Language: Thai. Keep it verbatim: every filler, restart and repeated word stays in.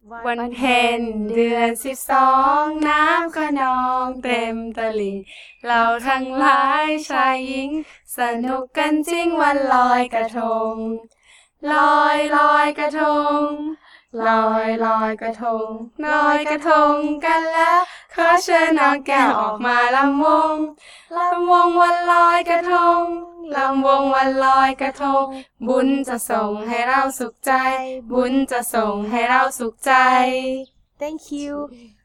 วันเพ็ญเดือนสิบสองน้ำคะนองเต็มตลิ่งเราทั้งหลายชายหญิงสนุกกันจริงวันลอยกระทงลอยลอยกระทงลอยลอยกระทงลอยกระทงกันแล้วขอเชิญน้องแก้วออกมาลำวงลำวงวันลอยกระทงลำวงวันลอยกระทงบุญจะส่งให้เราสุขใจบุญจะส่งให้เราสุขใจ Thank you